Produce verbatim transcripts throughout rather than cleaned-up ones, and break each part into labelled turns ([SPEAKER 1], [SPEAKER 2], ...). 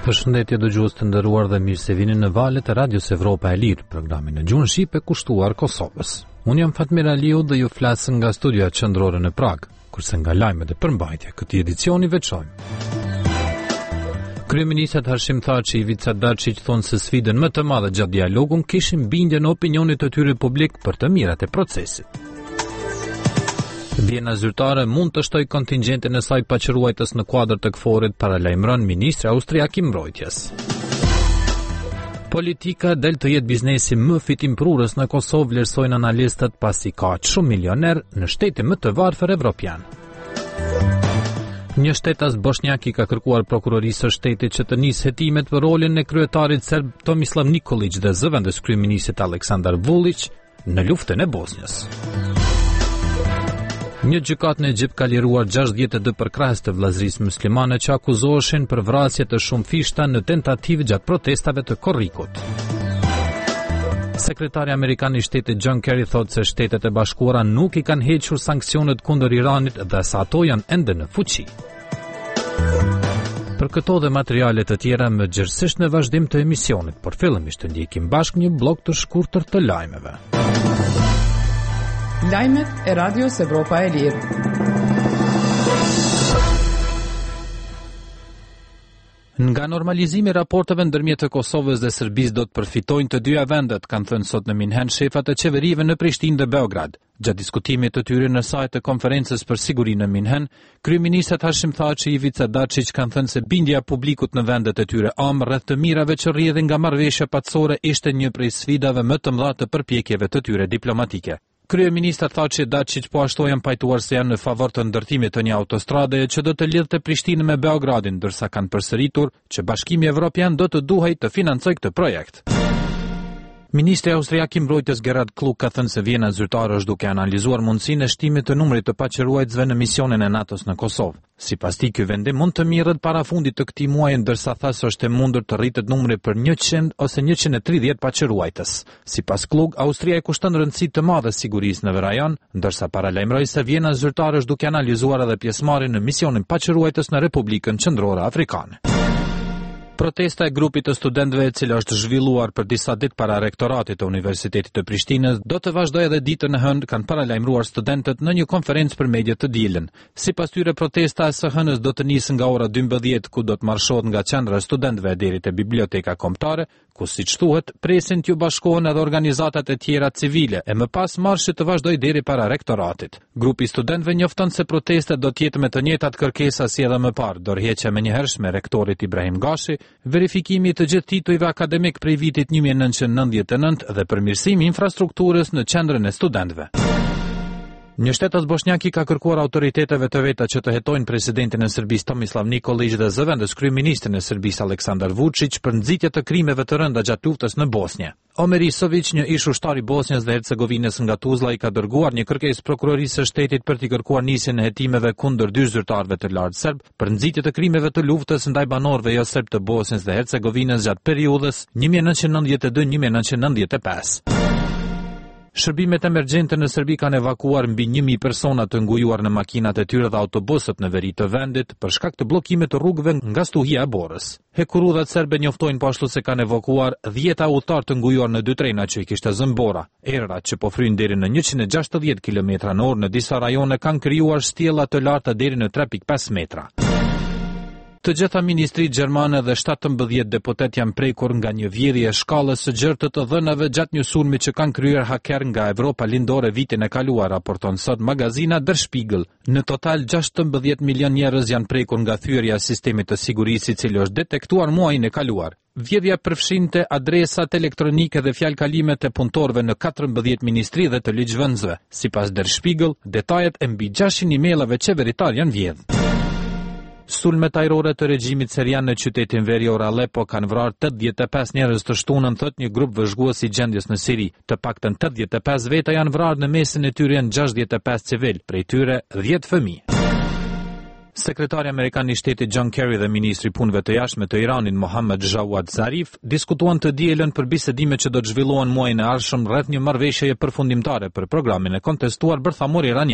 [SPEAKER 1] Përshëndetje dëgjues të nderuar dhe mirë se vini në valët e Radios Evropa e Lirë, programin në gjuhën shqipe kushtuar Kosovës. Unë jam Fatmir Aliu dhe ju flas nga studioja qendrore në Prag, kurse nga lajmet e përmbajtje këtij edicioni veçojmë. Kryeministët Hashim Thaçi, Ivica Dačić thonë se sfidën më të madhe gjatë dialogun kishin bindjen e opinionit të tyre publik për të mirat e procesit. Vjena zyrtare mund të shtoj kontingjentin e saj paqëruajtës në kuadër të KFOR-it, paralajmëron ministri austriak i mbrojtjes. Politika del të jetë biznesi më fitimprurës në Kosovë, vlerësojnë analistët, pasi ka shumë milioner në shtete më të varfër evropian. Një shtetas bosnjak i ka kërkuar prokurorisë së shtetit që të nisë hetimet për rolin e kryetarit serb Tomislav Nikolić dhe zëvendës kryeministit Aleksandar Vullić në luftën e Bosnjës. Një gjykat në Egjipt ka liruar gjashtëdhjetë e dy përkrahës të vllazërisë muslimane që akuzoheshin për vrasje të shumë fishta në tentativë gjatë protestave të korrikut. Sekretari Amerikan i Shtetit John Kerry thotë se Shtetet e Bashkuara nuk i kanë hequr sanksionet kundër Iranit dhe se ato janë ende në fuqi. Për këto dhe materiale të tjera më gjithsesi në vazhdim të emisionit, por fillimisht të ndjekim bashkë një blok të shkurtër të lajmeve.
[SPEAKER 2] Lajmet e Radios Evropa e Lirë.
[SPEAKER 1] Nga normalizimi i raporteve ndërmjet të Kosovës dhe Serbisë do të përfitojnë të dyja vendet, kanë thënë sot në Minhen shefat e qeverive në Prishtinë dhe Beograd. Gjatë diskutimit të tyre në sajt të konferencës për sigurinë në Minhen, kryeministët Hashim Thaçi, Ivica Dačić kanë thënë se bindja e publikut në vendet e tyre am rreth të mirave që rrjedhin nga marrëveshja patësore ishte një prej sfidave më të mëdha të përpjekjeve të tyre diplomatike. Kryeministra Thaçi dhe Dačić po ashtu janë pajtuar se janë në favor të ndërtimit të një autostrade që do të lidhte Prishtinën me Beogradin, ndërsa kanë përsëritur që Bashkimi Evropian do të duhej të financojë këtë projekt. Ministri austriak i mbrojtjes Gerhard Kluk ka thënë se Vjena zyrtare është duke analizuar mundësinë e shtimit të numrit të paqëruajtësve në misionin e NATO-s në Kosovë. Sipas tij, ky vendim mund të mirret para fundit të këtij muaji, ndërsa tha se është e mundur të rritet numri për njëqind ose njëqind e tridhjetë paqëruajtës. Sipas Kluk, Austria i kushton rëndësi të madhe sigurisë në rajon, ndërsa paralajmëroi se Vjena zyrtare është duke analizuar edhe pjesëmarrjen në misionin paqëruajtës në Republikën Qendrore Afrikane. Protesta e grupit të studentëve, e cila është zhvilluar për disa ditë para rektoratit të Universitetit të Prishtinës, do të vazhdojë edhe ditën e hënë, kanë paralajmëruar studentët në një konferencë për mediat të dielën. Sipas tyre, protesta e së hënës do të nisë nga ora dymbëdhjetë, ku do të marshohet nga qendra e studentëve deri te biblioteka kombëtare, ku siç thuhet, presin t'ju bashkohen edhe organizatat e tjera civile, e më pas marshi të vazhdojë deri para rektoratit. Grupi i studentëve njofton se protestat do të jetë me të njëjtat kërkesa si edhe më parë, dorëheqja menjëhershme e rektorit Ibrahim Gashi, verifikimi të gjithë titujve akademik prej vitit një mijë e nëntëqind e nëntëdhjetë e nëntë dhe përmirësimi i infrastrukturës në qendrën e studentëve. Një shtetas bosnjak i ka kërkuar autoriteteve të veta që të hetojnë presidentin e Serbisë Tomislav Nikolić dhe zëvendës kryeministrin e Serbisë Aleksandar Vučić për nxitje të krimeve të rënda gjatë luftës në Bosnjë. Omer Isović, një ish ushtar i Bosnjës dhe Hercegovinës nga Tuzla, i ka dërguar një kërkesë prokurorisë së shtetit për t'i kërkuar nisjen e hetimeve kundër dy zyrtarëve të lartë serb për nxitje të krimeve të luftës ndaj banorëve jo serb të Bosnjës dhe Hercegovinës gjatë periudhës një mijë e nëntëqind e nëntëdhjetë e dy një mijë e nëntëqind e nëntëdhjetë e pesë. Shërbimet emergjente në Serbi kanë evakuuar mbi një mijë persona të ngujuar në makinat e tyre dhe autobusët në veri të vendit për shkak të bllokimit të rrugëve nga stuhia e Borës. Hekurudhat serbe njoftojnë po ashtu se kanë evakuuar dhjetë udhëtar të ngujuar në dy trena që i kishte zënë Bora. Errat që po fryjnë deri në njëqind e gjashtëdhjetë kilometra në orë në disa rajone kanë krijuar shtjella të larta deri në tre pikë pesë metra. Të gjitha ministritë gjermane dhe shtatëmbëdhjetë deputet janë prekur nga një vjedhje e shkallës së gjerë të të dhënave gjatë një sulmi që kanë kryer haker nga Evropa lindore vitin e kaluar, raporton sot magazina Der Spiegel. Në total gjashtëmbëdhjetë milion njerëz janë prekur nga thyerja e sistemit të sigurisë, i cili është detektuar muajin e kaluar. Vjedhja përfshinte adresat elektronike dhe fjalëkalime të punëtorëve në katërmbëdhjetë ministri dhe të ligjvënësve. Sipas Der Spiegel, detajet e mbi gjashtëqind emailave qeveritar janë vjedhë. Sulmet ajrore të regjimit serian në qytetin verior Aleppo kanë vrarë tetëdhjetë e pesë njerëz të shtunën, thot një grup vëzhgues i gjendjes në Siri. Të paktën tetëdhjetë e pesë veta janë vrarë, në mesin e tyre janë gjashtëdhjetë e pesë civil, prej tyre dhjetë fëmijë. Sekretari Amerikan i Shtetit John Kerry dhe ministri punëve të jashtme të Iranit Mohammad Jawad Zarif diskutuan të dielën për bisedimet që do të zhvillohen muajin e ardhshëm rreth një marrëveshjeje përfundimtare për programin e kontestuar bërthamor iranian.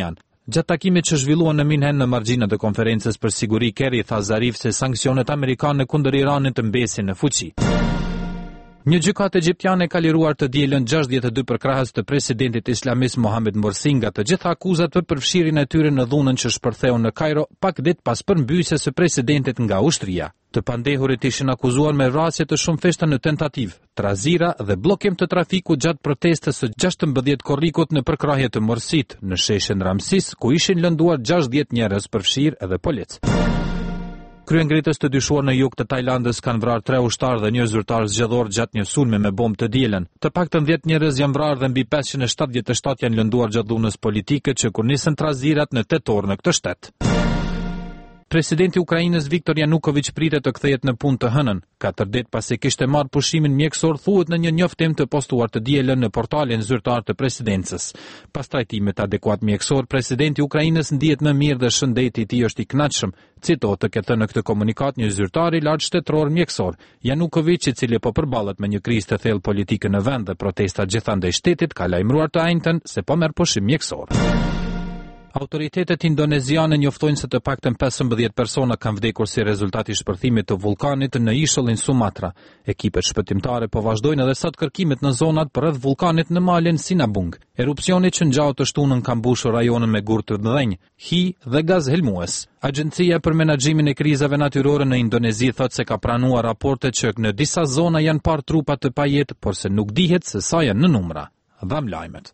[SPEAKER 1] Gjatë takimit që zhvilluan në Minhen në margjinat e konferencës për siguri, Kerry tha Zarif se sanksionet amerikane kundër Iranit të mbesin në fuqi. Një gjykatë egjiptiane ka liruar të dielën gjashtëdhjetë e dy përkrahës të presidentit islamist Mohamed Morsi nga të gjitha akuzat për përfshirjen e tyre në dhunën që shpërtheu në Kairo pak ditë pas përmbysjes së presidentit nga ushtria. Të pandehurit ishin akuzuar me vrasje të shumë feshta në tentativë, trazira dhe bllokim të trafikut gjatë protestës së gjashtëmbëdhjetë korrikut në përkrahje të Morsit në sheshin Ramsis, ku ishin lënduar gjashtëdhjetë njerëz përfshirë edhe polic. Kryengritës të dyshuar në jug të Tajlandës kanë vrarë tre ushtarë dhe një zyrtar zgjedhor gjatë një sulmi me bombë të dielën. Të paktën dhjetë njerëz janë vrarë dhe mbi pesëqind e shtatëdhjetë e shtatë janë lënduar gjatë dhunës politike që kur nisën trazirat në tetor në këtë shtet. Presidenti i Ukrainës Viktor Yanukovych pritet të kthehet në punë të hënën, katër ditë pasi kishte marrë pushimin mjekësor, thuhet në një njoftim të postuar të dielën në portalin zyrtar të presidencës. Pas trajtimit adekuat mjekësor, presidenti i Ukrainës ndihet më mirë dhe shëndeti i tij është i kënaqshëm, citohet të ketë në këtë komunikat një zyrtar i lartë shtetëror mjekësor. Yanukovych, i cili po përballet me një krizë të thellë politike në vend dhe protesta gjithandej shtetit, ka lajmëruar të ajntën se po merr pushim mjekësor. Autoritetet indoneziane njoftojnë se të paktën pesëmbëdhjetë persona kanë vdekur si rezultat i shpërthimit të vulkanit në ishullin Sumatra. Ekipet shpëtimtare po vazhdojnë edhe sot kërkimet në zonat përreth vulkanit në malin Sinabung. Erupsioni që ngjau të shtunën ka mbushur rajonin me gur të mëdhenj, hi dhe gaz helmues. Agjencia për menaxhimin e krizave natyrore në Indonezi thotë se ka pranuar raporte që në disa zona janë parë trupa të pajetë, por se nuk dihet se sa janë në numra. Dham lajmet.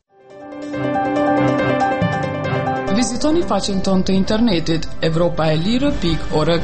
[SPEAKER 2] Vizitoni faqen tonë të internetit evropa e lirë pikë org.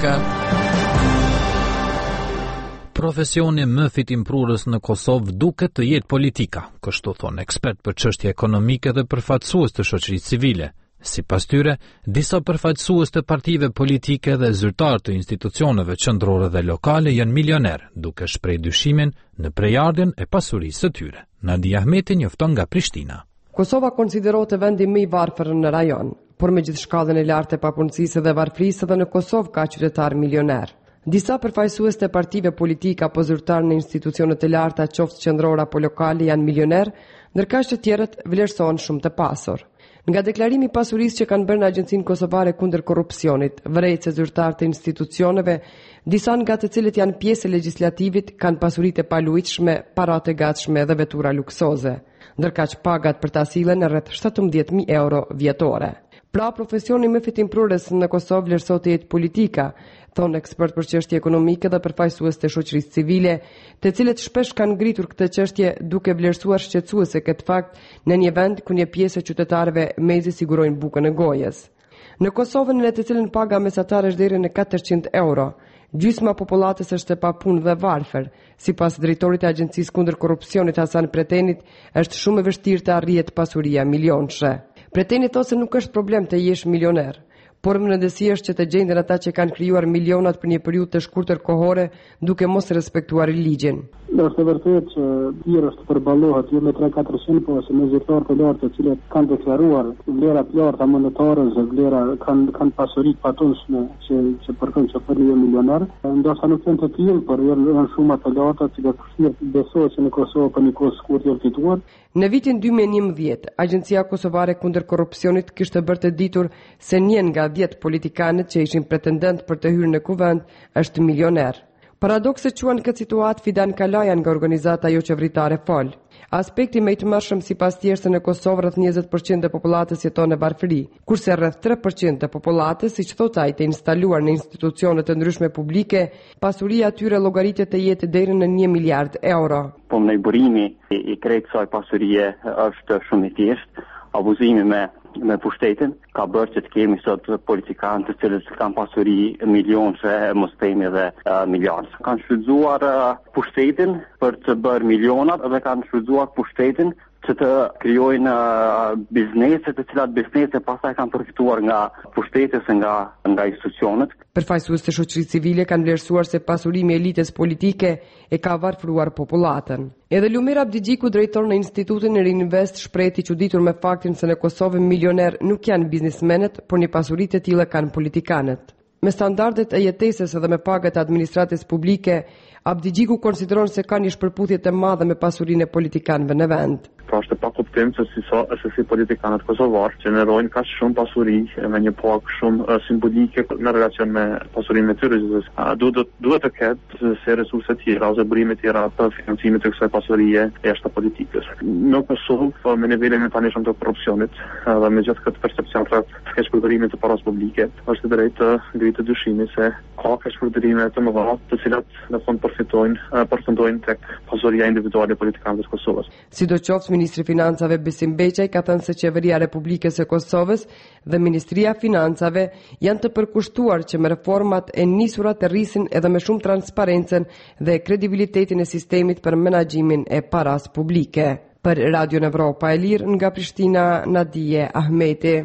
[SPEAKER 1] Profesioni më fitimprurës në Kosovë duket të jetë politika, kështu thon ekspert për çështje ekonomike dhe përfaqësues të shoqërisë civile. Sipas tyre, disa përfaqësues të partive politike dhe zyrtar të institucioneve qendrore dhe lokale janë milioner, duke shpreh dyshimin në prejardhjen e pasurisë së tyre. Nadia Ahmeti njofton nga Prishtina.
[SPEAKER 3] Kosova konsiderohet vendi më i varfër në rajon, por me gjithë shkallën e lartë e papunësisë dhe varfërisë edhe në Kosovë ka qytetar milioner. Disa përfaqësues të partive politika apo zyrtar në institucione të larta, qoftë qendrore apo lokale, janë milioner, ndërkaq të tjerët vlerësohen shumë të pasur. Nga deklarimi i pasurisë që kanë bërë në Agjencinë Kosovare kundër korrupsionit, vërejtëse zyrtar të institucioneve, disa nga të cilët janë pjesë e legjislativit kanë pasuritë e paluajtshme, para të gatshme dhe vetura luksoze, ndërkaq pagat për ta sillen në rreth shtatëmbëdhjetë mijë euro vjetore. Pra, profesioni më fitimprurës në Kosovë vlerësohet të jetë politika, thon ekspert për çështje ekonomike dhe përfaqësues të shoqërisë civile, të cilët shpesh kanë ngritur këtë çështje duke vlerësuar shqetësuese këtë fakt në një vend ku një pjesë e qytetarëve mezi sigurojnë bukën e gojës. Në Kosovën, në të cilën paga mesatare është deri në katërqind euro, gjysma popullatës është e papunë dhe varfër. Sipas drejtorit të Agjencisë kundër korrupsionit Hasan Pretenit, është shumë e vështirë të arrihet pasuria milionëshe. Preteni thotë se nuk është problem të jesh milioner, por më rëndësia është që të gjenden ata që kanë krijuar milionat për një periudhë të shkurtër kohore duke mos respektuar ligjin.
[SPEAKER 4] Është vërtet që tjerë është përballohet jo me tre katërqind, por se me zyrtar të lartë të cilët kanë deklaruar vlera të larta monetare dhe vlera kanë kanë pasuri të patunshme që që përkon që për një milioner. Ndoshta nuk janë të tillë, por janë shumë të larta që përfshin besohet që në Kosovë për një kohë shkurtër janë fituar.
[SPEAKER 3] Në vitin dy mijë e njëmbëdhjetë, Agjencia Kosovare kundër korrupsionit kishte bërë të ditur se një nga dhjetë politikanët që ishin pretendent për të hyrë në kuvend është milioner. Paradokse quan këtë situatë Fidan Kalajan nga organizata jo qeveritare Fol. Aspekti më i tmerrshëm sipas tij se në Kosovë rreth njëzet përqind të popullatës jeton në varfëri, kurse rreth tre përqind të popullatës, siç thotë ai, të instaluar në institucione të ndryshme publike, pasuria atyre llogaritet të jetë deri në një miliard euro.
[SPEAKER 5] Po në burimi i, i krejt kësaj pasurie është shumë i thjeshtë. Abuzimi me me pushtetin ka bërë që të kemi sot politikanë të cilët kanë pasuri milionëshe, mos themi edhe uh, miliardë. Kanë shfrytzuar uh, pushtetin për të bërë milionat dhe kanë shfrytzuar pushtetin që të krijojnë uh, biznese, të cilat biznese pastaj kanë përfituar nga pushtetës nga nga institucionet.
[SPEAKER 3] Përfaqësues të shoqërisë civile kanë vlerësuar se pasurimi i elitës politike e ka varfëruar popullatën. Edhe Lumir Abdigjiku, drejtor në Institutin e Rinvest, shpreh i çuditur me faktin se në Kosovë milioner nuk janë biznesmenët, por një pasuri të tilla kanë politikanët. Me standardet e jetesës edhe me pagat e administratës publike, Abdigjiku konsideron se ka një shpërputje të madhe me pasurinë e politikanëve në vend.
[SPEAKER 6] Pra është e pakuptim se si sa se si politikanët kosovar gjenerojnë kaq shumë pasuri me një pagë shumë uh, simbolike në relacion me pasurinë e tyre. Duhet duhet të ketë se resurse të tjera ose burime të tjera për financimin e kësaj pasurie jashtë politikës. Në Kosovë me nivelin e tani shumë të korrupsionit dhe me gjithë këtë percepcion të keqpërdorimit të parave publike, është drejt të ngritë dyshimi se ka keqpërdorime të mëdha të cilat në fund përfitojnë përfundojnë tek pasuria individuale e politikanëve të Kosovës.
[SPEAKER 3] Sidoqoftë, ministri i Financave Besim Beqaj ka thënë se qeveria e Republikës së Kosovës dhe Ministria e Financave janë të përkushtuar që me reformat e nisura të rrisin edhe me shumë transparencën dhe kredibilitetin e sistemit për menaxhimin e paras publike. Për Radio Evropa e Lirë nga Prishtina, Nadije Ahmeti.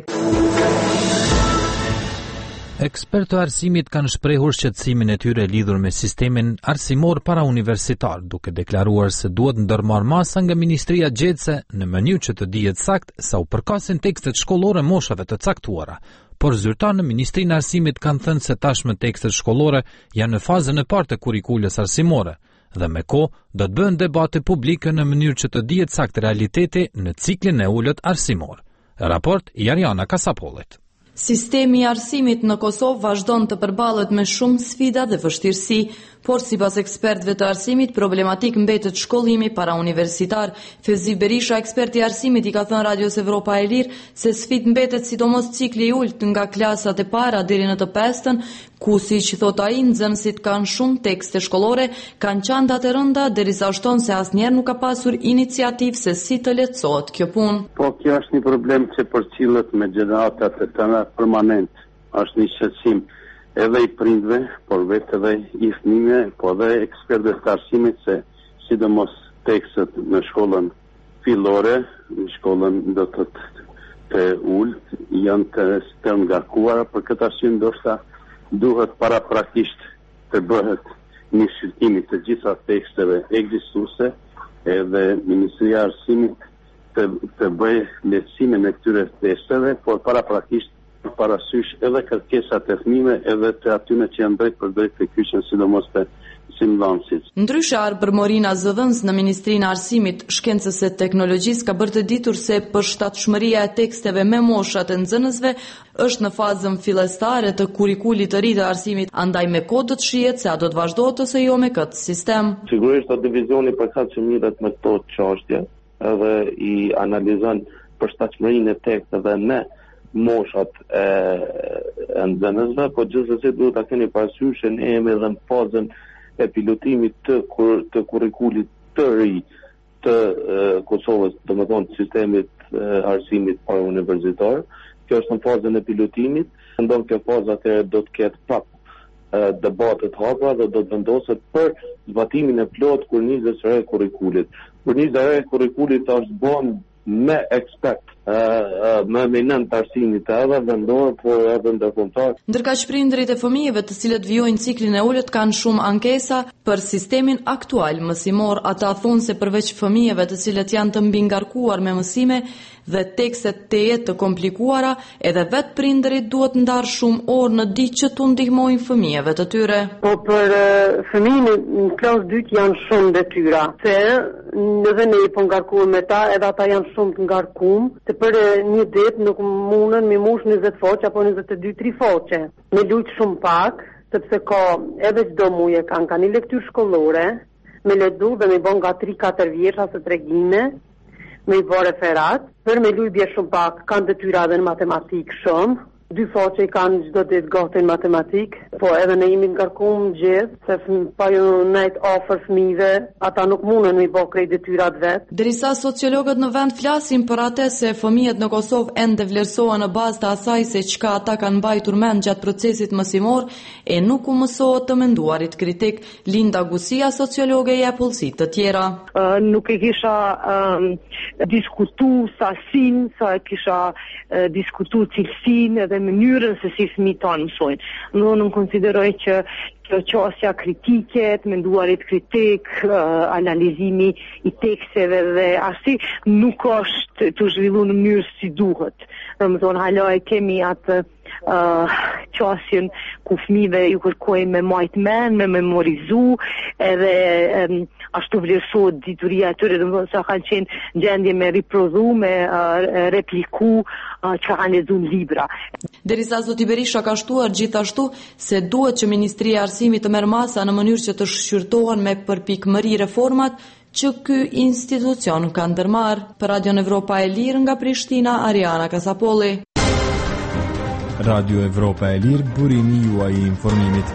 [SPEAKER 1] Ekspertë e arsimit kanë shprehur shqetësimin e tyre lidhur me sistemin arsimor para universitar, duke deklaruar se duhet ndërmarrë masa nga Ministria Gjetse në mënyrë që të dihet sakt sa u përkasin tekstet shkollore moshave të caktuara. Por zyrtar në Ministrinë e Arsimit kanë thënë se tashmë tekstet shkollore janë në fazën e parë të kurrikulës arsimore dhe me kohë do të bëhen debate publike në mënyrë që të dihet sakt realiteti në ciklin e ulët arsimor. Raport Jarjana Kasapollit.
[SPEAKER 7] Sistemi i arsimit në Kosovë vazhdon të përballet me shumë sfida dhe vështirësi, por sipas ekspertëve të arsimit, problematik mbetet shkollimi parauniversitar. Fevzi Berisha, ekspert i arsimit, i ka thënë Radios Evropa e Lirë se sfidë mbetet sidomos cikli i ulët nga klasat e para deri në të pestën, ku siç thot ai, nxënësit kanë shumë tekste shkollore, kanë qandat e rënda, derisa shton se asnjëherë nuk ka pasur iniciativë se si të lehtësohet kjo punë.
[SPEAKER 8] Po kjo është një problem që përcillet me gjeneratat e tëra permanent. Është një shqetësim edhe i prindve, por vetë edhe i fëmijëve, po edhe ekspertëve të arsimit se sidomos tekstet në shkollën fillore, në shkollën do të të ulët, janë të, të ngarkuara. Për këtë arsye ndoshta duhet paraprakisht të bëhet një shqyrtimi të gjitha teksteve ekzistuese, edhe Ministria e Arsimit të, të bëjë lehtësimin e këtyre teksteve, por paraprakisht parasysh edhe kërkesat e fëmijëve edhe të atyre që janë drejt për drejt të kyçën, sidomos të simullansit.
[SPEAKER 7] Ndryshe, Arbërmorina Zëdhëns në Ministrinë e Arsimit, Shkencës së Teknologjisë ka bërë të ditur se përshtatshmëria e teksteve me moshat e nxënësve është në fazën fillestare të kurrikulit të ri të arsimit, andaj me kohë do të shihet se a do të vazhdohet ose jo me këtë sistem.
[SPEAKER 9] Sigurisht do divizioni përkatëse që mirët me këto çështje edhe i analizon përshtatshmërinë e teksteve me moshat e, e nxënësve, po gjithsesi duhet ta keni parasysh se ne jemi edhe në fazën e pilotimit të, kur, të kurrikulit të ri të e, Kosovës, domethënë sistemit e, arsimit parauniversitar. Kjo është në fazën e pilotimit, ndonjë kjo fazë atëherë do të ketë prap debatet hapa dhe do të vendoset për zbatimin e plot kornizës së re kurrikulit. Korniza e re kurrikulit është bën me ekspert, me minën të arsimit edhe vendor, por edhe ndërkombëtar.
[SPEAKER 7] Ndërkaq prindërit e fëmijëve të cilët vijojnë ciklin e ulët kanë shumë ankesa për sistemin aktual mësimor. Ata thonë se përveç fëmijëve të cilët janë të mbingarkuar me mësime dhe tekstet të jetë të komplikuara, edhe vetë prindërit duhet ndarë shumë orë në ditë që t'u ndihmojnë fëmijëve të tyre.
[SPEAKER 10] Po për uh, fëmijë në klasë dytë janë shumë detyra, se edhe ne i po ngarkuar me ta, edhe ata janë shumë të ngarkuar, të për një ditë nuk mundën me mush njëzet faqe apo njëzet e dy tri faqe. Me lujt shumë pak, sepse ka edhe çdo muaj e kanë kanë një lektyrë shkollore, me ledu dhe me bon nga tri katër vjeçra së tregime, me i bërë referat, për me luj bje shumë pak, kanë detyra dhe në matematik shumë, dy faqe i kanë çdo ditë gati në matematik, po edhe ne jemi ngarkuar gjithë, se pa ju nejt afër fëmijëve, ata nuk mundën me i bë krejt detyrat vet.
[SPEAKER 7] Derisa sociologët në vend flasin për atë se fëmijët në Kosovë ende vlerësohen në bazë të asaj se çka ata kanë mbajtur mend gjatë procesit mësimor e nuk u mësohet të menduarit kritik. Linda Gusia, sociologe, jep ullësi të tjera.
[SPEAKER 11] Uh, nuk e kisha um, diskutu sasin, sa e kisha uh, diskutu cilësin edhe mënyrën se si fëmijët tonë mësojnë. Në në konsideroj që kjo qasja kritike, të menduarit kritik, uh, analizimi i teksteve dhe ashti nuk është të zhvillu në mënyrë si duhet. Dhe më thonë, hala e kemi atë uh, qasjen ku fëmijëve ju kërkojnë me majt men, me memorizu, edhe um, ashtu vlerësohet dituria e tyre, domethënë sa kanë qenë gjendje me riprodhu, me uh, repliku uh, çka kanë lexuar në libra.
[SPEAKER 7] Derisa zoti Berisha ka shtuar gjithashtu se duhet që Ministria e Arsimit të merr masa në mënyrë që të shqyrtohen me përpikmëri reformat që ky institucion ka ndërmarrë. Për Radio Evropa e Lirë nga Prishtina, Ariana Kasapolli.
[SPEAKER 12] Radio Evropa e Lirë, burimi juaj i informimit.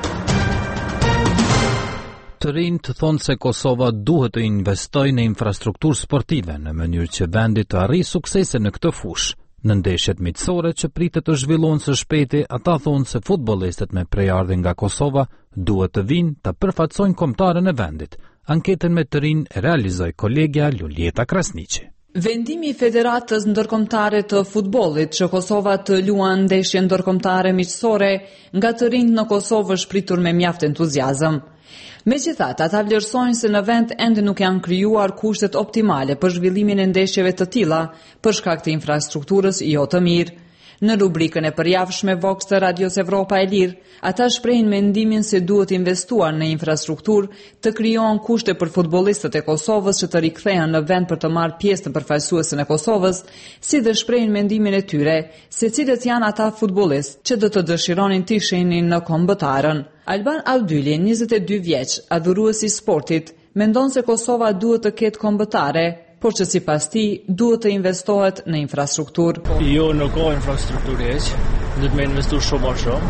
[SPEAKER 1] Të rinj të thonë se Kosova duhet të investojë në infrastrukturë sportive në mënyrë që vendi të arrijë suksese në këtë fushë. Në ndeshjet miqësore që pritet të zhvillohen së shpejti, ata thonë se futbollistët me prejardhje nga Kosova duhet të vinë të përfaqësojnë kombëtarën e vendit. Anketën me të rinj e realizoi kolegja Luljeta Krasniqi.
[SPEAKER 13] Vendimi i Federatës Ndërkombëtare të Futbollit që Kosova të luajë ndeshje ndërkombëtare miqësore nga të rinjt në Kosovë është pritur me mjaft entuziazëm. Megjithatë, ata vlerësojnë se në vend ende nuk janë krijuar kushtet optimale për zhvillimin e ndeshjeve të tilla për shkak të infrastrukturës jo të mirë. Në rubrikën e përjavshme Vox të Radios Evropa e Lirë, ata shprehin mendimin se duhet investuar në infrastrukturë të krijohen kushte për futbollistët e Kosovës që të rikthehen në vend për të marrë pjesë në përfaqësuesën e Kosovës, si dhe shprehin mendimin e tyre se cilët janë ata futbollistë që do të dëshironin të ishenin në kombëtarën. Alban Audyli, njëzet e dy vjeç, adhuruesi i sportit, mendon se Kosova duhet të ketë kombëtare, por që si pas ti duhet të investohet në infrastrukturë.
[SPEAKER 14] Jo, nuk ka infrastrukturë heq, duhet me investu shumë a shumë.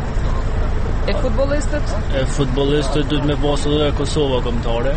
[SPEAKER 13] E futbolistët?
[SPEAKER 14] E futbolistët duhet me pasë edhe Kosova kombëtare.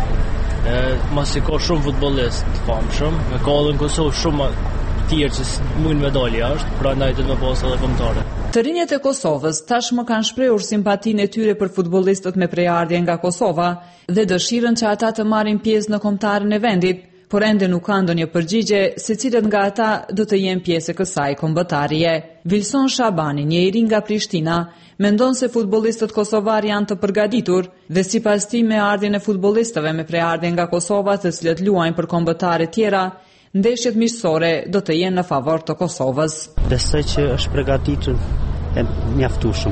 [SPEAKER 14] E masi ka shumë futbolist të famshëm, me ka edhe në Kosovë shumë tjerë që mujnë medalje ashtë, pra ndaj duhet me pasë edhe kombëtare.
[SPEAKER 13] Të rinjet e Kosovës tashmë kanë shprehur simpatinë e tyre për futbollistët me prejardhje nga Kosova dhe dëshirën që ata të marrin pjesë në kombëtarën e vendit, por ende nuk ka ndonjë përgjigje se cilët nga ata do të jenë pjesë e kësaj kombëtarie. Vilson Shabani, një i ri nga Prishtina, mendon se futbollistët kosovar janë të përgatitur dhe sipas tij me ardhjen e futbollistëve me prejardhje nga Kosova, të cilët luajnë për kombëtare tjera, ndeshjet miqësore do të jenë në favor të Kosovës.
[SPEAKER 15] Besoj që është përgatitur e mjaftueshëm.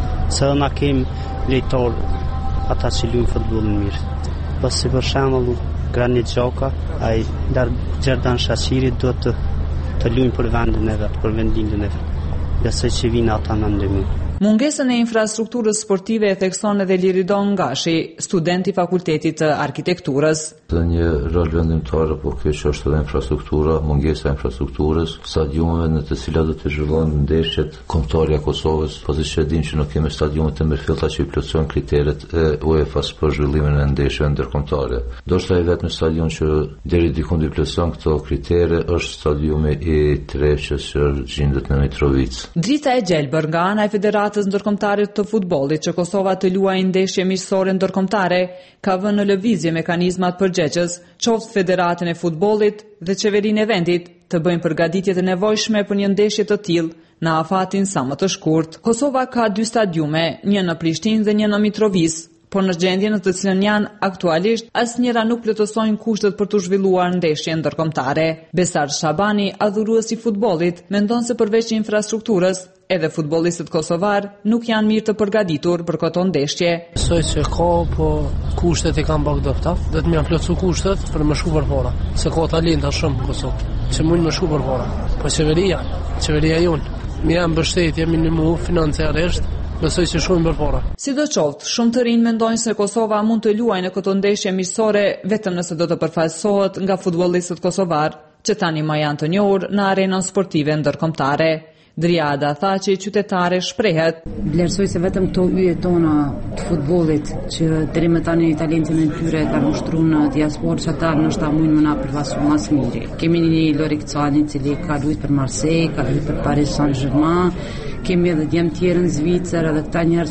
[SPEAKER 15] Se na kemi lejtor ata që luajnë futbollin mirë. Pasi për shembull Granit Xhaka, ai dar Xherdan Shaqiri do të të luajnë për vendin e vet, për vendin e vet. Besoj që vinë ata në ndërmjet.
[SPEAKER 13] Mungesën e infrastrukturës sportive e thekson edhe Liridon Ngashi, student i Fakultetit të Arkitekturës.
[SPEAKER 16] Dhe një rol vendimtar, po kjo që është edhe infrastruktura, mungesa e infrastrukturës, stadiumeve në të cilat do të zhvillohen ndeshjet kombëtare e Kosovës, pasi që dinë që nuk kemi stadiume të mirëfillta që i plotësojnë kriteret e UEFA-s për zhvillimin e ndeshjeve ndërkombëtare. Ndoshta i vetmi stadium që deri diku i plotëson këto kritere është stadiumi i Treqës që gjendet në Mitrovic.
[SPEAKER 13] Drita e gjelbër nga ana e Federatës Ndërkombëtare të Futbollit që Kosova të luajë ndeshje miqësore ndërkombëtare ka vënë në lëvizje mekanizmat përgjegjës, qoftë Federatën e Futbollit dhe qeverinë e vendit të bëjnë përgatitjet e nevojshme për një ndeshje të tillë në afatin sa më të shkurt. Kosova ka dy stadiume, një në Prishtinë dhe një në Mitrovic, por në gjendje në të cilën janë aktualisht, asnjëra nuk plotësojnë kushtet për të zhvilluar ndeshje ndërkombëtare. Besar Shabani, adhurues i futbollit, mendon se përveç infrastrukturës, edhe futbollistët kosovar nuk janë mirë të përgatitur për këto ndeshje.
[SPEAKER 14] Besoj se ka, po kushtet i kanë pak dopta. Do të më plotësu kushtet për më shku përpara. Se ka talenta shumë në Kosovë, që mund më shku përpara. Po qeveria, qeveria jonë, më janë mbështetje minimu financiarisht. Besoj se shumë përpara.
[SPEAKER 13] Sidoqoftë, shumë të rinj mendojnë se Kosova mund të luajë në këto ndeshje miqësore vetëm nëse do të përfaqësohet nga futbollistët kosovar, që tani më janë të njohur në arenën sportive ndërkombëtare. Driada tha që i qytetare shprehet.
[SPEAKER 17] Vlerësoj se vetëm këto yje tona të futbollit që deri më tani talentin e tyre kanë ushtruar në diasporë, që ata ndoshta mundin më na përfasu më së miri. Kemi një Lorik Cani i cili ka luajtur për Marseille, ka luajtur për Paris Saint-Germain, kemi edhe djem tjerë në Zvicër, edhe këta njerëz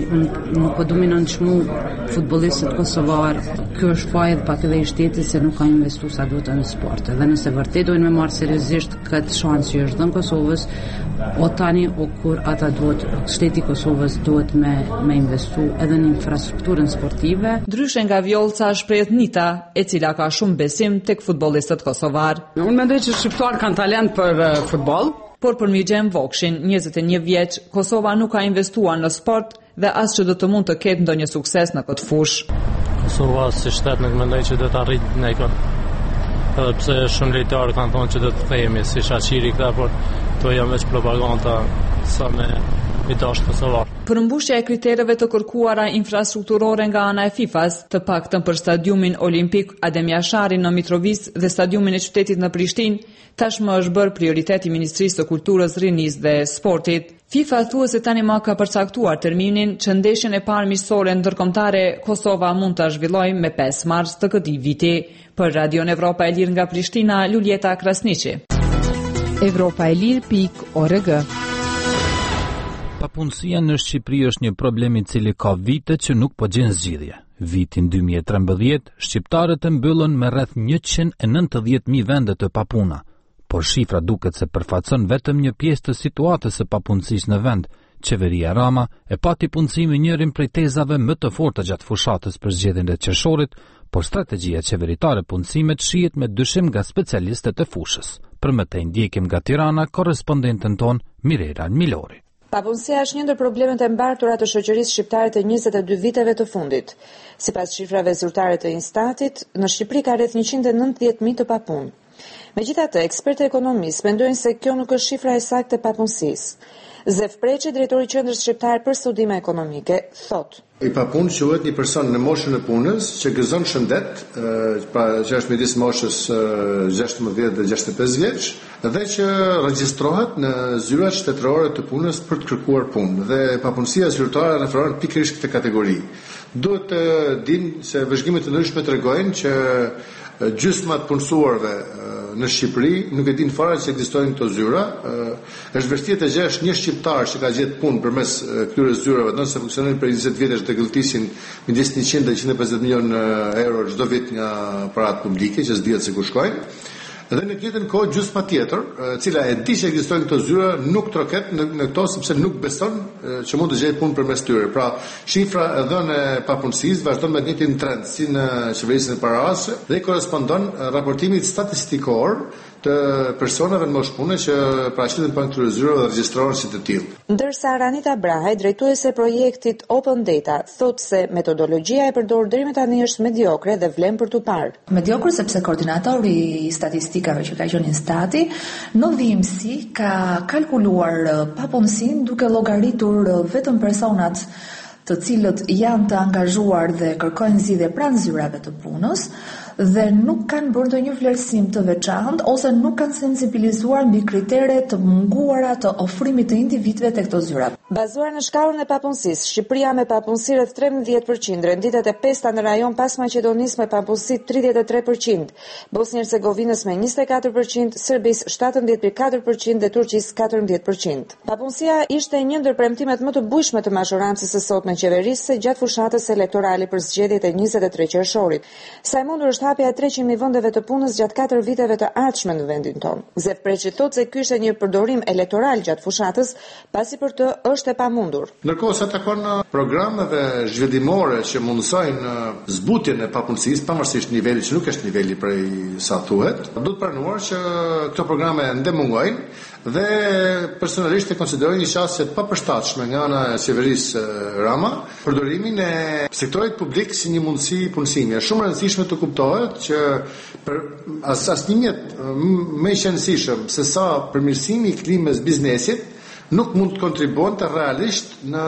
[SPEAKER 17] nuk po dumin në nënçmu futbollistët kosovar. Kjo është fajë edhe pak edhe i shtetit se nuk kanë investuar sa duhet në sport. Dhe nëse vërtet dojnë me marrë seriozisht këtë shans që është dhënë Kosovës, o tani o kur ata duhet, shteti Kosovës duhet me, me investu edhe në infrastrukturën sportive.
[SPEAKER 13] Ndryshe nga Vjollca shprehet Nita, e cila ka shumë besim tek futbollistët kosovar.
[SPEAKER 18] Unë mendoj që shqiptarët kanë talent për uh, futboll,
[SPEAKER 13] Por për Mirxhem Vokshin, njëzet e një vjeç, Kosova nuk ka investuar në sport dhe as që do të mund të ketë ndonjë sukses në këtë fushë.
[SPEAKER 14] Kosova si shtet nuk mendoj që do të arrijë nekën. Edhe pse shumë lojtarë kanë thonë që do të themi si Shaqiri këta, por to janë veç propaganda sa me i dashur kosovar.
[SPEAKER 13] Përmbushja e kritereve të kërkuara infrastrukturore nga ana e FIFA-s, të paktën për stadiumin olimpik Adem Jashari në Mitrovic dhe stadiumin e qytetit në Prishtinë, tashmë është bërë prioritet i Ministrisë të Kulturës, Rinisë dhe Sportit. FIFA thuhet se tani më ka përcaktuar terminin që ndeshjen e parë miqësore ndërkombëtare Kosova mund ta zhvillojë me pesë mars të këtij viti. Për Radion Evropa e Lirë nga Prishtina, Luljeta Krasniqi.
[SPEAKER 18] Evropa e Lirë pikë org.
[SPEAKER 1] Papunësia në Shqipëri është një problem i cili ka vite që nuk po gjen zgjidhje. Vitin dy mijë e trembëdhjetë, shqiptarët e mbyllën me rreth njëqind e nëntëdhjetë mijë vende të papuna, por shifra duket se përfaqëson vetëm një pjesë të situatës së papunësisë në vend. Qeveria Rama e pati punësimi njërin prej tezave më të forta gjatë fushatës për zgjedhjen e qershorit, por strategjia qeveritare punësimet shihet me dyshim nga specialistët e fushës. Për më tej ndjekim nga Tirana korrespondenten ton Mirela Milori.
[SPEAKER 19] Papunësia është një ndër problemet e mbartura të shoqërisë shqiptare të njëzet e dy viteve të fundit. Sipas shifrave zyrtare të Instatit, në Shqipëri ka rreth njëqind e nëntëdhjetë mijë të papunë. Megjithatë, ekspertë ekonomistë mendojnë se kjo nuk është shifra e saktë e papunësisë. Zef Preçi, drejtori i Qendrës Shqiptare për Studime Ekonomike, thotë:
[SPEAKER 20] I papunë quhet një person në moshën e punës që gëzon shëndet, pra që është midis moshës gjashtëmbëdhjetë dhe gjashtëdhjetë e pesë vjeç, dhe që regjistrohet në zyrat shtetërore të punës për të kërkuar punë. Dhe papunësia zyrtare referohet pikërisht këtë kategori. Duhet të dinë se vëzhgimet të ndryshme tregojnë që gjysma të punësuarve në Shqipëri nuk e din fare që ekzistojnë këto zyra. Është vështirë të gjesh një shqiptar që ka gjetë punë përmes këtyre zyrave, nëse funksionojnë për njëzet vjetësh dhe gëlltisin midis njëqind dhe njëqind e pesëdhjetë milionë euro çdo vit nga paratë publike që s'dihet se ku shkojnë. Dhe në të njëjtën kohë gjysma tjetër, e cila e di që ekzistojnë këto zyra, nuk troket në, në këto sepse nuk beson që mund të gjejë punë përmes tyre. Pra, shifra e dhënë e papunësisë vazhdon me të njëjtin trend si në qeverisjen e paraardhshme dhe korrespondon raportimit statistikor të personave në moshë pune që paraqiten pa këtyre zyrave dhe regjistrohen si të tillë.
[SPEAKER 19] Ndërsa Ranita Brahaj, drejtuese e projektit Open Data, thotë se metodologjia e përdorur deri më tani është mediokre dhe vlen për tu parë.
[SPEAKER 21] Mediokre sepse koordinatori i statistikave që ka qenë Instati, në dhimbësi ka kalkuluar papunësinë duke llogaritur vetëm personat të cilët janë të angazhuar dhe kërkojnë zgjidhje pranë zyrave të punës dhe nuk kanë bërë ndonjë vlerësim të veçantë ose nuk kanë sensibilizuar mbi kriteret të munguara të ofrimit të individëve tek këto zyra.
[SPEAKER 19] Bazuar në shkallën e papunësisë, Shqipëria me papunësi rreth trembëdhjetë përqind, renditet e pesta në rajon pas Maqedonisë me papunësi tridhjetë e tre përqind, Bosnjë-Hercegovinës me njëzet e katër përqind, Serbisë shtatëmbëdhjetë pikë katër përqind dhe Turqisë katërmbëdhjetë përqind. Papunësia ishte një ndër premtimet më të bujshme të mazhorancës së sotme qeverisë gjatë fushatës elektorale për zgjedhjet e njëzet e tre qershorit. Sa e mundur është hapja e treqind mijë vendeve të punës gjatë katër viteve të ardhshme në vendin tonë. Zef Preçi thotë se ky ishte një përdorim elektoral gjatë fushatës, pasi për të është e pamundur.
[SPEAKER 20] Ndërkohë sa takon programeve zhvillimore që mundsojnë zbutjen e papunësisë, pavarësisht nivelit që nuk është niveli prej sa thuhet, duhet pranuar që këto programe ndemungojnë dhe personalisht e konsideroj një qasje papërshtatshme nga ana e qeverisë Rama përdorimin e sektorit publik si një mundësi punësimi. Është shumë e rëndësishme të kuptohet që për as asnjëhet më i qëndrueshëm se sa përmirësimi i klimës biznesit nuk mund të kontribuonte realisht në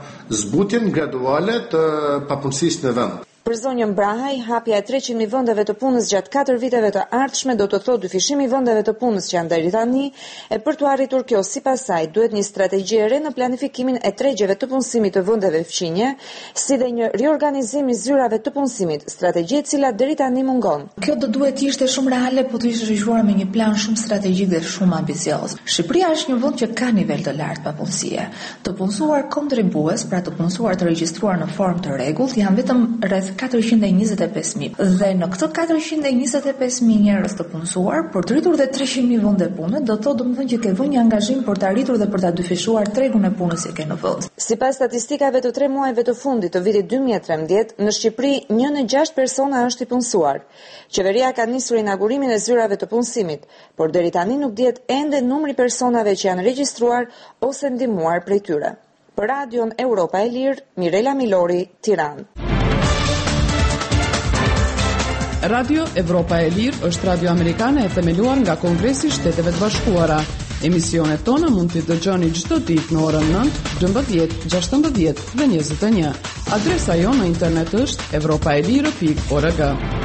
[SPEAKER 20] zbutjen graduale të papunësisë në vend.
[SPEAKER 19] Për zonjën Brahaj, hapja e treqind mijë vendeve të punës gjatë katër viteve të ardhshme do të thotë dyfishimi i vendeve të punës që janë deri tani, e për të arritur kjo sipas saj duhet një strategji e re në planifikimin e tregjeve të punësimit të vendeve fqinje, si dhe një riorganizim i zyrave të punësimit, strategji e cila deri tani mungon.
[SPEAKER 21] Kjo do duhet të ishte shumë reale, po të ishte zhvilluar me një plan shumë strategjik dhe shumë ambicioz. Shqipëria është një vend që ka nivel të lartë papunësie. Të punësuar kontribues, pra të punësuar të regjistruar në formë të rregullt, janë vetëm rreth katërqind e njëzet e pesë mijë. Dhe në këtë katërqind e njëzet e pesë mijë njerëz të punësuar, për të rritur dhe treqind mijë vende pune, do të thotë domethënë që ke vënë një angazhim për të arritur dhe për ta dyfishuar tregun e punës që ke në vend.
[SPEAKER 19] Sipas statistikave të tre muajve të fundit të vitit dy mijë e trembëdhjetë, në Shqipëri një në gjashtë persona është i punësuar. Qeveria ka nisur inaugurimin e zyrave të punësimit, por deri tani nuk dihet ende numri personave që janë regjistruar ose ndihmuar prej tyre. Për Radion Europa e Lirë, Mirela Milori, Tiranë.
[SPEAKER 2] Radio Evropa e Lirë është radio amerikane e themeluar nga Kongresi i Shteteve të Bashkuara. Emisionet tona mund t'i dëgjoni çdo ditë në orën nëntë, gjashtëmbëdhjetë, gjashtëmbëdhjetë dhe njëzet e një. Adresa jonë në internet është evropaelire pikë org.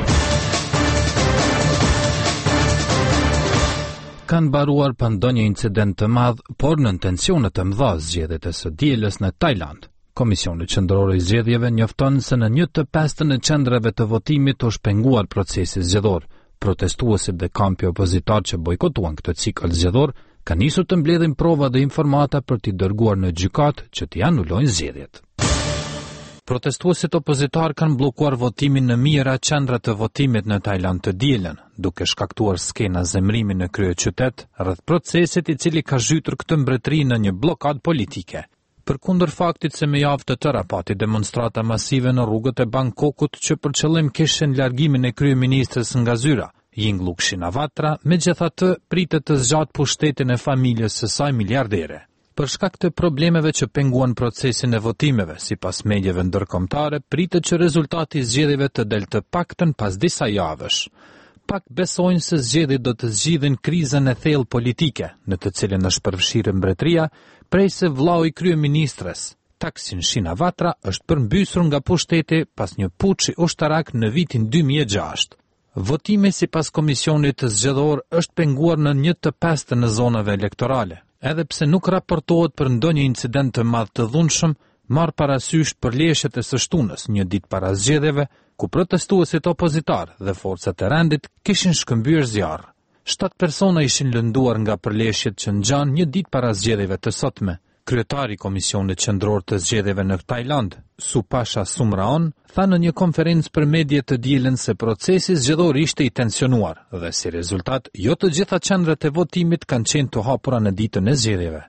[SPEAKER 1] Kanë baruar pa ndonjë incident të madh, por në tensione të mëdha zgjedhjet e së dielës në Tajland. Komisioni Qendror i Zgjedhjeve njofton se në një të pestën e qendrave të votimit është penguar procesi zgjedhor. Protestuesit dhe kampi opozitar që bojkotuan këtë cikël zgjedhor kanë nisur të mbledhin prova dhe informata për t'i dërguar në gjykatë që t'i anulojnë zgjedhjet. Protestuesit opozitar kanë bllokuar votimin në mijëra qendra të votimit në Tajland të dielën, duke shkaktuar skena zemrimi në kryeqytet rreth procesit i cili ka zhytur këtë mbretëri në një blokadë politike. Përkundër faktit se me javë të tëra pati demonstrata masive në rrugët e Bangkokut që për qëllim kishin largimin e kryeministres nga zyra, Yingluck Shinawatra, megjithatë pritet të zgjatë pushtetin e familjes së saj miliardere. Për shkak të problemeve që penguan procesin e votimeve, sipas mediave ndërkombëtare, pritet që rezultati i zgjedhjeve të del të paktën pas disa javësh. Pak besojnë se zgjedhjet do të zgjidhin krizën e thellë politike, në të cilën është përfshirë mbretëria, prej se vllau i kryeministres, Thaksin Shinawatra, është përmbysur nga pushteti pas një puçi ushtarak në vitin dy mijë e gjashtë. Votimi sipas komisionit të zgjedhor është penguar në një të pestë në zonave elektorale. Edhe pse nuk raportohet për ndonjë incident të madh të dhunshëm, marr parasysh përleshjet e së shtunës, një ditë para zgjedhjeve, ku protestuesit opozitar dhe forcat e rendit kishin shkëmbyer zjarr. Shtat persona ishin lënduar nga përleshjet që ngjan një ditë para zgjedhjeve të sotme. Kryetari i Komisionit Qendror të Zgjedhjeve në Tajland, Supasha Sumraon, tha në një konferencë për media të dielën se procesi zgjedhor ishte i tensionuar dhe si rezultat jo të gjitha qendrat e votimit kanë qenë të hapura në ditën e zgjedhjeve.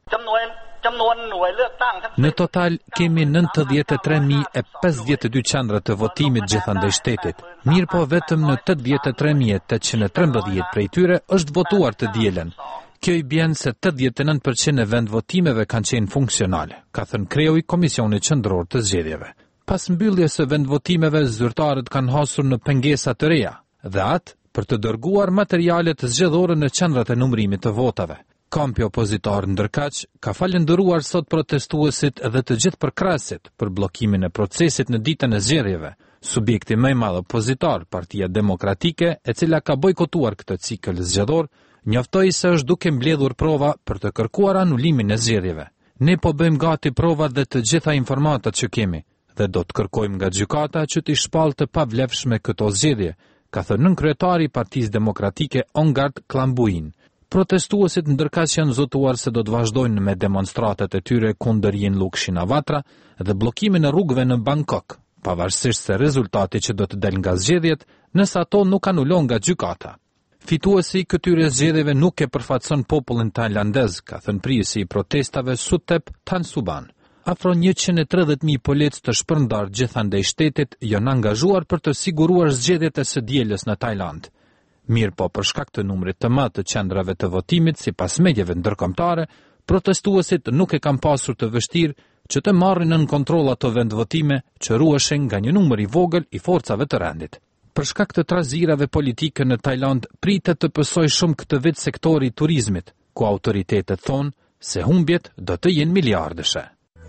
[SPEAKER 1] Në total kemi nëntëdhjetë e tre mijë e pesëdhjetë e dy qendra të votimit gjithandaj shtetit. Mirë po vetëm në tetëdhjetë e tre mijë e tetëqind e trembëdhjetë prej tyre është votuar të dielën. Kjo i bjen se tetëdhjetë e nëntë përqind e vendvotimeve kanë qenë funksionale, ka thënë kreu i Komisionit Qendror të Zgjedhjeve. Pas mbylljes së vendvotimeve, zyrtarët kanë hasur në pengesa të reja dhe atë për të dërguar materialet zgjedhore në qendrat e numërimit të votave. Kampi opozitar ndërkaq ka falendëruar sot protestuesit dhe të gjithë përkrasit për bllokimin e procesit në ditën e zgjedhjeve. Subjekti më i madh opozitar, Partia Demokratike, e cila ka bojkotuar këtë cikël zgjedhor, njoftoi se është duke mbledhur prova për të kërkuar anulimin e zgjedhjeve. Ne po bëjmë gati provat dhe të gjitha informatat që kemi dhe do të kërkojmë nga gjykata që t'i shpallë të pavlefshme këto zgjedhje, ka thënë nënkryetari i Partisë Demokratike Ongard Klambuin. Protestuesit ndërkaq janë zotuar se do të vazhdojnë me demonstratat e tyre kundër Yingluck Shinawatra dhe bllokimin e rrugëve në Bangkok, pavarësisht se rezultati që do të del nga zgjedhjet, nëse ato nuk anulon nga gjykata. Fituesi i këtyre zgjedhjeve nuk e përfaqëson popullin tajlandez, ka thënë prijesi i protestave Suthep Thansuban. Afro njëqind e tridhjetë mijë polic të shpërndar gjithandej shtetit janë angazhuar për të siguruar zgjedhjet e së dielës në Tajland. Mirë po për shkak të numrit të madh të qendrave të votimit, sipas mediave ndërkombëtare, protestuesit nuk e kanë pasur të vështirë që të marrin nën kontroll ato vendvotime që ruheshin nga një numër i vogël i forcave të rendit. Për shkak të trazirave politike në Tajland, pritet të pësoj shumë këtë vit sektori i turizmit, ku autoritetet thonë se humbjet do të jenë miliardëshe.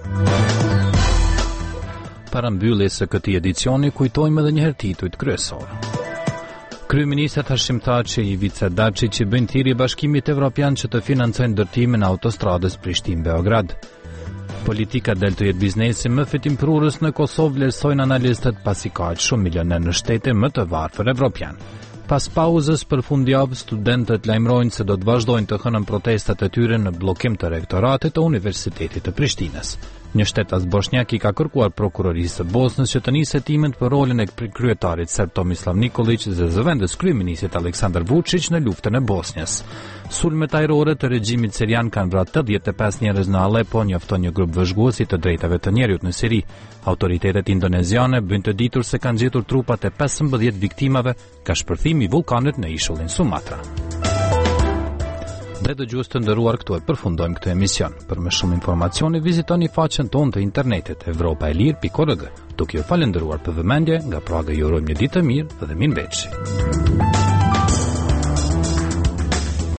[SPEAKER 1] Para mbylljes së këtij edicioni kujtojmë edhe një herë titujt kryesor. Kryeministri Hashim Thaçi i Ivica Daçi që bën thirrje Bashkimit Evropian që të financojnë ndërtimin e autostradës Prishtinë-Beograd. Politika del të jetë biznesi më fitimprurës në Kosovë, vlerësojnë analistët pasi ka aq shumë milioner në shtete më të varfër evropian. Pas pauzës për fundjavë, studentët lajmërojnë se do të vazhdojnë të hënën protestat e tyre në bllokim të rektoratit të Universitetit të Prishtinës. Një shtetas bosnjak i ka kërkuar prokurorisë së Bosnës që të nisë hetimin për rolin e kryetarit serb Tomislav Nikolić dhe zëvendës kryeministit Aleksandar Vučić në luftën e Bosnjës. Sulmet ajrore të regjimit sirian kanë vrarë tetëdhjetë e pesë njerëz në Aleppo, njofton një grup vëzhguesi të drejtave të njerëzit në Siri. Autoritetet indoneziane bëjnë të ditur se kanë gjetur trupat e pesëmbëdhjetë viktimave ka shpërthimi i vulkanit në ishullin Sumatra. Dhe dëgjues të nderuar, këtu e përfundojmë këtë emision. Për më shumë informacione vizitoni faqen tonë të internetit evropaelir pikë org. Duke ju falendëruar për vëmendje, nga Praga ju urojmë një ditë të mirë dhe mirëmbëjtje.